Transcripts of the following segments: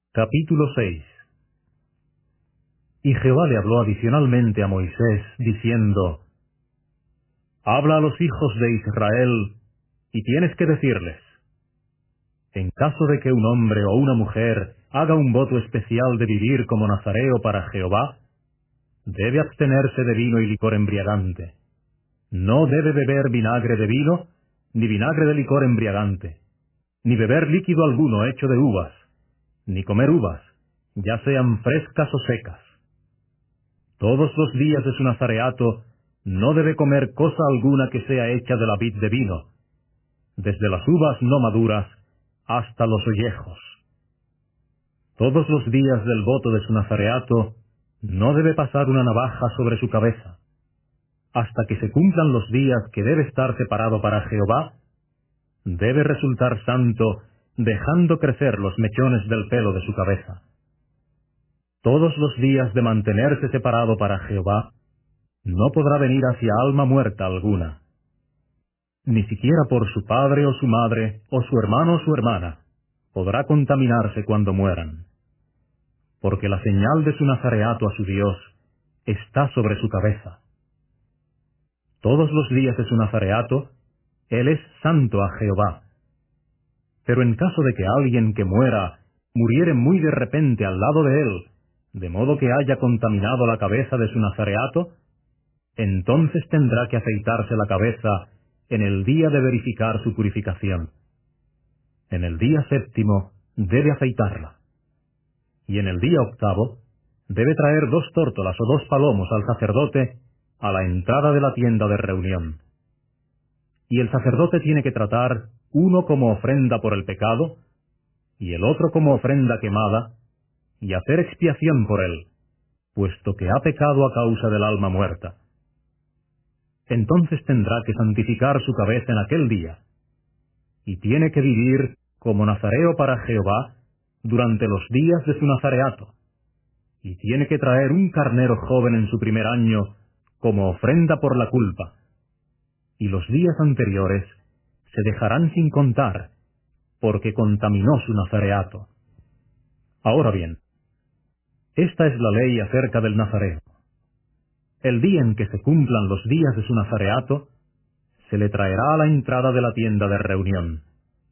Capítulo 6. Y Jehová le habló adicionalmente a Moisés, diciendo: Habla a los hijos de Israel, y tienes que decirles: en caso de que un hombre o una mujer haga un voto especial de vivir como nazareo para Jehová, debe abstenerse de vino y licor embriagante. No debe beber vinagre de vino, ni vinagre de licor embriagante, ni beber líquido alguno hecho de uvas, ni comer uvas, ya sean frescas o secas. Todos los días de su nazareato no debe comer cosa alguna que sea hecha de la vid de vino, desde las uvas no maduras hasta los ollejos. Todos los días del voto de su nazareato no debe pasar una navaja sobre su cabeza, hasta que se cumplan los días que debe estar separado para Jehová. Debe resultar santo, dejando crecer los mechones del pelo de su cabeza. Todos los días de mantenerse separado para Jehová, no podrá venir hacia alma muerta alguna, ni siquiera por su padre o su madre, o su hermano o su hermana, podrá contaminarse cuando mueran, porque la señal de su nazareato a su Dios está sobre su cabeza. Todos los días de su nazareato, él es santo a Jehová. Pero en caso de que alguien que muera muriere muy de repente al lado de él, de modo que haya contaminado la cabeza de su nazareato, entonces tendrá que afeitarse la cabeza en el día de verificar su purificación. En el día séptimo debe afeitarla. Y en el día octavo debe traer 2 tórtolas o 2 palomos al sacerdote a la entrada de la tienda de reunión. Y el sacerdote tiene que tratar uno como ofrenda por el pecado, y el otro como ofrenda quemada, y hacer expiación por él, puesto que ha pecado a causa del alma muerta. Entonces tendrá que santificar su cabeza en aquel día, y tiene que vivir como nazareo para Jehová durante los días de su nazareato, y tiene que traer un carnero joven en su primer año como ofrenda por la culpa, y los días anteriores se dejarán sin contar, porque contaminó su nazareato. Ahora bien, esta es la ley acerca del nazareo. El día en que se cumplan los días de su nazareato, se le traerá a la entrada de la tienda de reunión.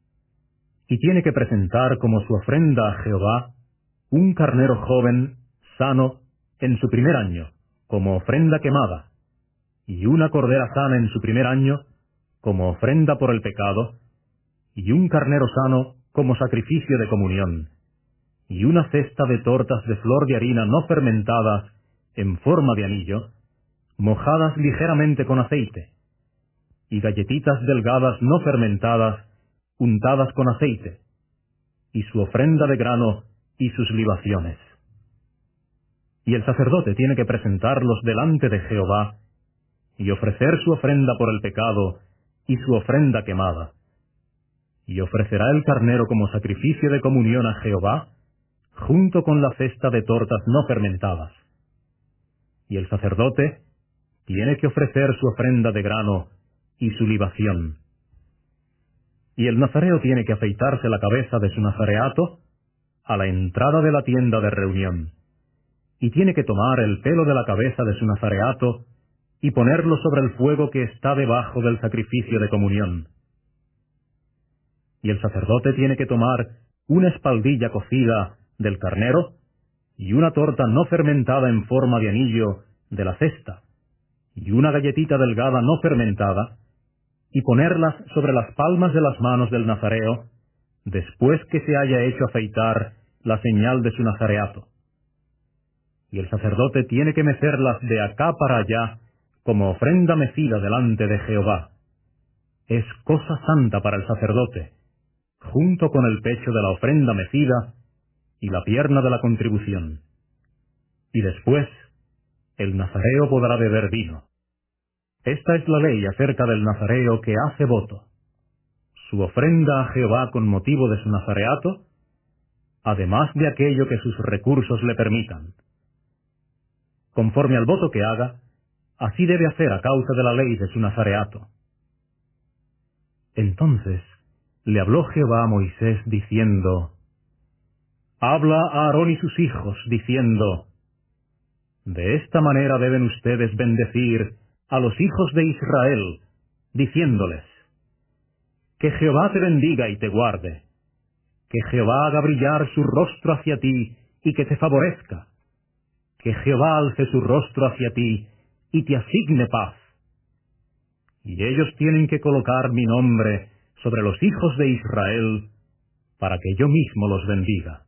Y tiene que presentar como su ofrenda a Jehová un carnero joven, sano, en su primer año, como ofrenda quemada, y una cordera sana en su primer año, como ofrenda por el pecado, y un carnero sano como sacrificio de comunión, y una cesta de tortas de flor de harina no fermentadas en forma de anillo, mojadas ligeramente con aceite, y galletitas delgadas no fermentadas, untadas con aceite, y su ofrenda de grano y sus libaciones. Y el sacerdote tiene que presentarlos delante de Jehová, y ofrecer su ofrenda por el pecado, y su ofrenda quemada. Y ofrecerá el carnero como sacrificio de comunión a Jehová, junto con la cesta de tortas no fermentadas. Y el sacerdote tiene que ofrecer su ofrenda de grano y su libación. Y el nazareo tiene que afeitarse la cabeza de su nazareato a la entrada de la tienda de reunión, y tiene que tomar el pelo de la cabeza de su nazareato y ponerlo sobre el fuego que está debajo del sacrificio de comunión. Y el sacerdote tiene que tomar una espaldilla cocida del carnero y una torta no fermentada en forma de anillo de la cesta, y una galletita delgada no fermentada, y ponerlas sobre las palmas de las manos del nazareo, después que se haya hecho afeitar la señal de su nazareato. Y el sacerdote tiene que mecerlas de acá para allá, como ofrenda mecida delante de Jehová. Es cosa santa para el sacerdote, junto con el pecho de la ofrenda mecida y la pierna de la contribución. Y después, el nazareo podrá beber vino. Esta es la ley acerca del nazareo que hace voto: su ofrenda a Jehová con motivo de su nazareato, además de aquello que sus recursos le permitan. Conforme al voto que haga, así debe hacer a causa de la ley de su nazareato. Entonces le habló Jehová a Moisés diciendo: Habla a Aarón y sus hijos, diciendo, de esta manera deben ustedes bendecir a los hijos de Israel, diciéndoles, que Jehová te bendiga y te guarde, que Jehová haga brillar su rostro hacia ti y que te favorezca, que Jehová alce su rostro hacia ti y te asigne paz. Y ellos tienen que colocar mi nombre sobre los hijos de Israel, para que yo mismo los bendiga.